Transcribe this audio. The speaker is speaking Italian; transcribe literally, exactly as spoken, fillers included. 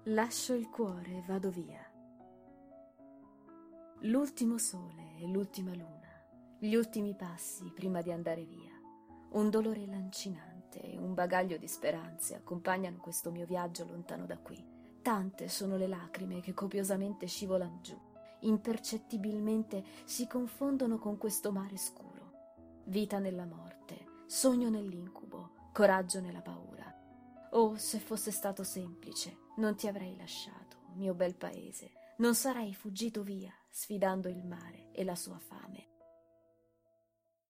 Lascio il cuore e vado via. L'ultimo sole e l'ultima luna, gli ultimi passi prima di andare via. Un dolore lancinante e un bagaglio di speranze accompagnano questo mio viaggio lontano da qui. Tante sono le lacrime che copiosamente scivolano giù, impercettibilmente si confondono con questo mare scuro. Vita nella morte, sogno nell'incubo, coraggio nella paura. Oh, se fosse stato semplice, non ti avrei lasciato, mio bel paese, non sarei fuggito via, sfidando il mare e la sua fame.